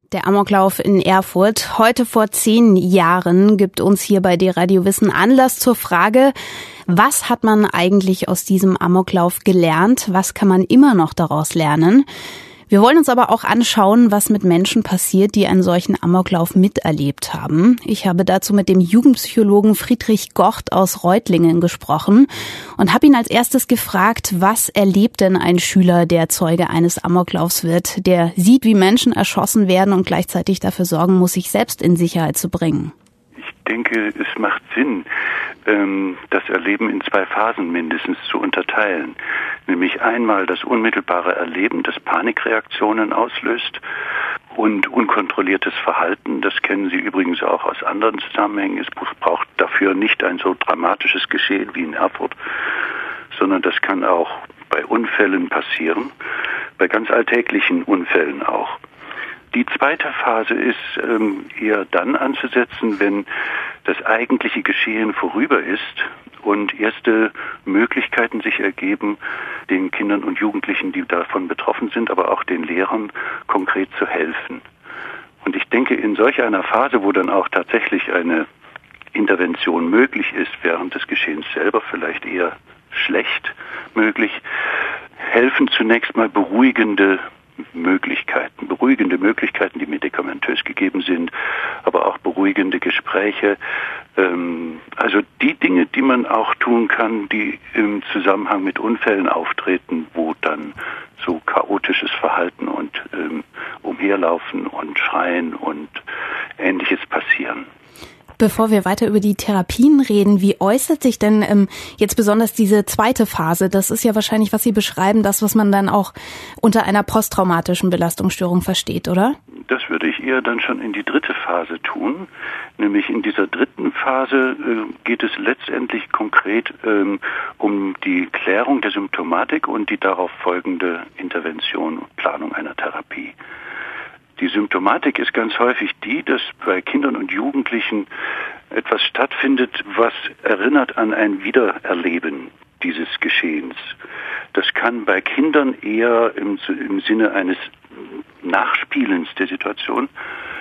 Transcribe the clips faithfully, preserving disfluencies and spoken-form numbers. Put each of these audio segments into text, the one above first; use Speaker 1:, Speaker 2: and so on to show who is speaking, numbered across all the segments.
Speaker 1: Der Amoklauf in Erfurt heute vor zehn Jahren gibt uns hier bei D-Radio Wissen Anlass zur Frage, was hat man eigentlich aus diesem Amoklauf gelernt? Was kann man immer noch daraus lernen? Wir wollen uns aber auch anschauen, was mit Menschen passiert, die einen solchen Amoklauf miterlebt haben. Ich habe dazu mit dem Jugendpsychologen Friedrich Gocht aus Reutlingen gesprochen und habe ihn als erstes gefragt, was erlebt denn ein Schüler, der Zeuge eines Amoklaufs wird, der sieht, wie Menschen erschossen werden und gleichzeitig dafür sorgen muss, sich selbst in Sicherheit zu bringen?
Speaker 2: Ich denke, es macht Sinn, das Erleben in zwei Phasen mindestens zu unterteilen. Nämlich einmal das unmittelbare Erleben, das Panikreaktionen auslöst und unkontrolliertes Verhalten. Das kennen Sie übrigens auch aus anderen Zusammenhängen. Es braucht dafür nicht ein so dramatisches Geschehen wie in Erfurt, sondern das kann auch bei Unfällen passieren, bei ganz alltäglichen Unfällen auch. Die zweite Phase ist ähm, eher dann anzusetzen, wenn das eigentliche Geschehen vorüber ist und erste Möglichkeiten sich ergeben, den Kindern und Jugendlichen, die davon betroffen sind, aber auch den Lehrern konkret zu helfen. Und ich denke, in solch einer Phase, wo dann auch tatsächlich eine Intervention möglich ist, während des Geschehens selber vielleicht eher schlecht möglich, helfen zunächst mal beruhigende Möglichkeiten, beruhigende Möglichkeiten, die medikamentös gegeben sind, aber auch beruhigende Gespräche. Ähm, also die Dinge, die man auch tun kann, die im Zusammenhang mit Unfällen auftreten, wo dann so chaotisches Verhalten und ähm, Umherlaufen und Schreien und Ähnliches passieren.
Speaker 1: Bevor wir weiter über die Therapien reden, wie äußert sich denn ähm, jetzt besonders diese zweite Phase? Das ist ja wahrscheinlich, was Sie beschreiben, das, was man dann auch unter einer posttraumatischen Belastungsstörung versteht, oder?
Speaker 2: Das würde ich eher dann schon in die dritte Phase tun. Nämlich in dieser dritten Phase äh, geht es letztendlich konkret ähm, um die Klärung der Symptomatik und die darauf folgende Intervention und Planung einer Therapie. Die Symptomatik ist ganz häufig die, dass bei Kindern und Jugendlichen etwas stattfindet, was erinnert an ein Wiedererleben dieses Geschehens. Das kann bei Kindern eher im, im Sinne eines Nachspielens der Situation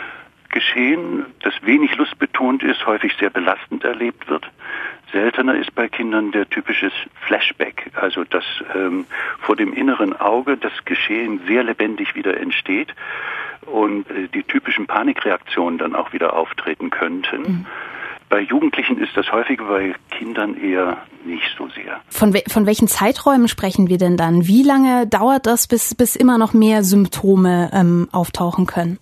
Speaker 2: geschehen, das wenig lustbetont ist, häufig sehr belastend erlebt wird. Seltener ist bei Kindern der typische Flashback, also dass ähm, vor dem inneren Auge das Geschehen sehr lebendig wieder entsteht und äh, die typischen Panikreaktionen dann auch wieder auftreten könnten. Mhm. Bei Jugendlichen ist das häufiger, bei Kindern eher nicht so sehr.
Speaker 1: Von, we- von welchen Zeiträumen sprechen wir denn dann? Wie lange dauert das, bis, bis immer noch mehr Symptome ähm, auftauchen können?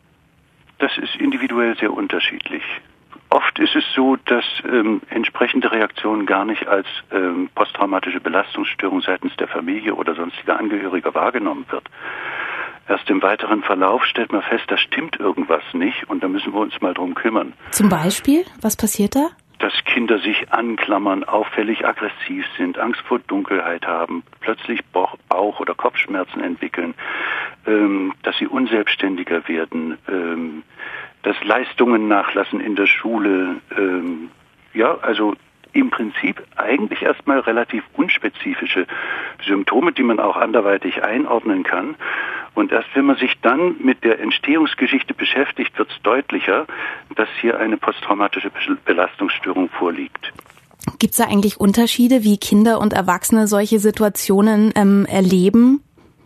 Speaker 2: Das ist individuell sehr unterschiedlich. Oft ist es so, dass ähm, entsprechende Reaktionen gar nicht als ähm, posttraumatische Belastungsstörung seitens der Familie oder sonstiger Angehöriger wahrgenommen wird. Erst im weiteren Verlauf stellt man fest, da stimmt irgendwas nicht und da müssen wir uns mal drum kümmern.
Speaker 1: Zum Beispiel? Was passiert da?
Speaker 2: Dass Kinder sich anklammern, auffällig aggressiv sind, Angst vor Dunkelheit haben, plötzlich Bauch- oder Kopfschmerzen entwickeln, ähm, dass sie unselbstständiger werden, ähm, dass Leistungen nachlassen in der Schule, ähm, ja, also im Prinzip eigentlich erstmal relativ unspezifische Symptome, die man auch anderweitig einordnen kann. Und erst wenn man sich dann mit der Entstehungsgeschichte beschäftigt, wird es deutlicher, dass hier eine posttraumatische Belastungsstörung vorliegt.
Speaker 1: Gibt es da eigentlich Unterschiede, wie Kinder und Erwachsene solche Situationen ähm, erleben?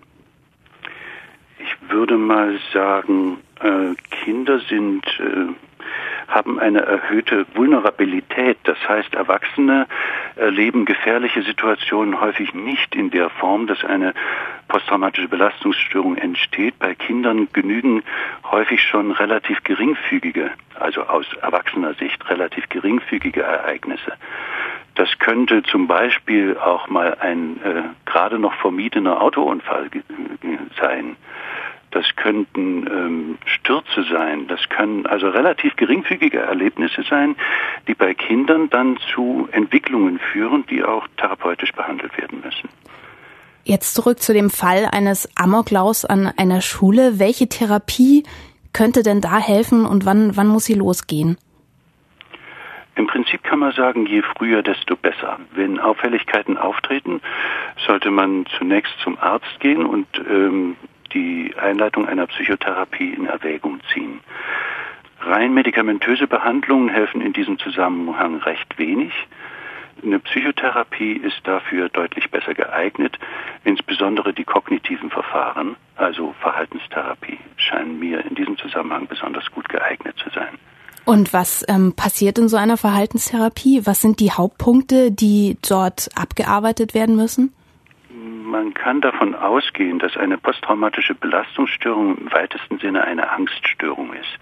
Speaker 2: Ich würde mal sagen, äh, Kinder sind äh, haben eine erhöhte Vulnerabilität. Das heißt, Erwachsene erleben gefährliche Situationen häufig nicht in der Form, dass eine posttraumatische Belastungsstörung entsteht. Bei Kindern genügen häufig schon relativ geringfügige, also aus erwachsener Sicht relativ geringfügige Ereignisse. Das könnte zum Beispiel auch mal ein äh, gerade noch vermiedener Autounfall ge- sein. Das könnten ähm, Stürze sein, das können also relativ geringfügige Erlebnisse sein, die bei Kindern dann zu Entwicklungen führen, die auch therapeutisch behandelt werden müssen.
Speaker 1: Jetzt zurück zu dem Fall eines Amoklaufs an einer Schule. Welche Therapie könnte denn da helfen und wann, wann muss sie losgehen?
Speaker 2: Im Prinzip kann man sagen, je früher, desto besser. Wenn Auffälligkeiten auftreten, sollte man zunächst zum Arzt gehen und ähm, die Einleitung einer Psychotherapie in Erwägung ziehen. Rein medikamentöse Behandlungen helfen in diesem Zusammenhang recht wenig. Eine Psychotherapie ist dafür deutlich besser geeignet. Insbesondere die kognitiven Verfahren, also Verhaltenstherapie, scheinen mir in diesem Zusammenhang besonders gut geeignet zu sein.
Speaker 1: Und was ähm, passiert in so einer Verhaltenstherapie? Was sind die Hauptpunkte, die dort abgearbeitet werden müssen?
Speaker 2: Man kann davon ausgehen, dass eine posttraumatische Belastungsstörung im weitesten Sinne eine Angststörung ist.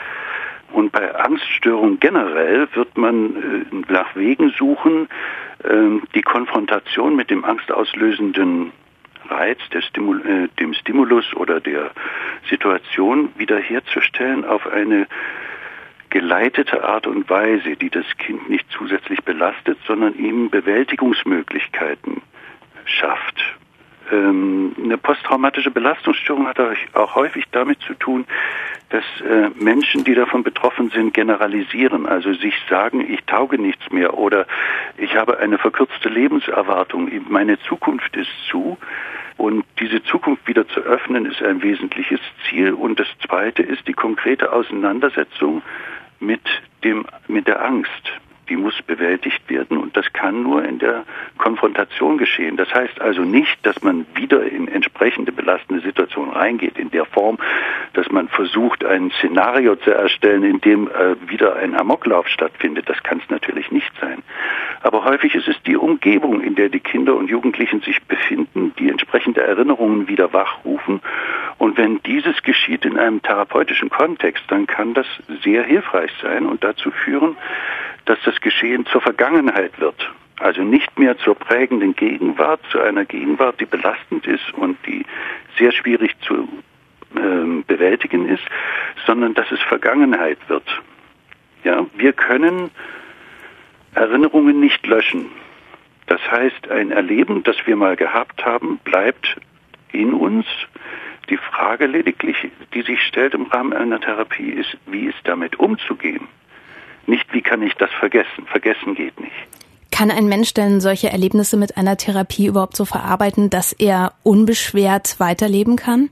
Speaker 2: Und bei Angststörungen generell wird man äh, nach Wegen suchen, äh, die Konfrontation mit dem angstauslösenden Reiz, der Stimul- äh, dem Stimulus oder der Situation wiederherzustellen auf eine geleitete Art und Weise, die das Kind nicht zusätzlich belastet, sondern ihm Bewältigungsmöglichkeiten schafft. Ähm, eine posttraumatische Belastungsstörung hat auch häufig damit zu tun, dass äh, Menschen, die davon betroffen sind, generalisieren, also sich sagen, ich tauge nichts mehr oder ich habe eine verkürzte Lebenserwartung, meine Zukunft ist zu. Und diese Zukunft wieder zu öffnen, ist ein wesentliches Ziel. Und das Zweite ist die konkrete Auseinandersetzung mit dem, mit der Angst. Die muss bewältigt werden und das kann nur in der Konfrontation geschehen. Das heißt also nicht, dass man wieder in entsprechende belastende Situationen reingeht, in der Form, dass man versucht, ein Szenario zu erstellen, in dem äh, wieder ein Amoklauf stattfindet. Das kann es natürlich nicht sein. Aber häufig ist es die Umgebung, in der die Kinder und Jugendlichen sich befinden, die entsprechende Erinnerungen wieder wachrufen. Und wenn dieses geschieht in einem therapeutischen Kontext, dann kann das sehr hilfreich sein und dazu führen, dass das Geschehen zur Vergangenheit wird. Also nicht mehr zur prägenden Gegenwart, zu einer Gegenwart, die belastend ist und die sehr schwierig zu ähm, bewältigen ist, sondern dass es Vergangenheit wird. Ja, wir können Erinnerungen nicht löschen. Das heißt, ein Erleben, das wir mal gehabt haben, bleibt in uns. Die Frage lediglich, die sich stellt im Rahmen einer Therapie, ist, wie ist damit umzugehen? Nicht, wie kann ich das vergessen? Vergessen geht nicht.
Speaker 1: Kann ein Mensch denn solche Erlebnisse mit einer Therapie überhaupt so verarbeiten, dass er unbeschwert weiterleben kann?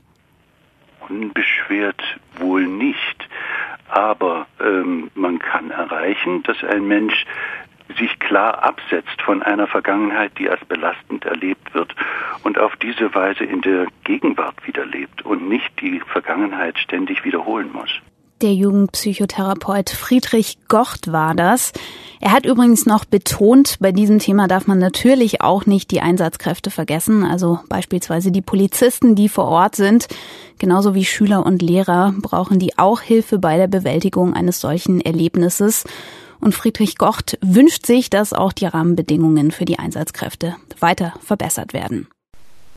Speaker 2: Unbeschwert wohl nicht. Aber ähm, man kann erreichen, dass ein Mensch sich klar absetzt von einer Vergangenheit, die als belastend erlebt wird und auf diese Weise in der Gegenwart wieder lebt und nicht die Vergangenheit ständig wiederholen muss.
Speaker 1: Der Jugendpsychotherapeut Friedrich Gocht war das. Er hat übrigens noch betont, bei diesem Thema darf man natürlich auch nicht die Einsatzkräfte vergessen, also beispielsweise die Polizisten, die vor Ort sind. Genauso wie Schüler und Lehrer brauchen die auch Hilfe bei der Bewältigung eines solchen Erlebnisses. Und Friedrich Gocht wünscht sich, dass auch die Rahmenbedingungen für die Einsatzkräfte weiter verbessert werden.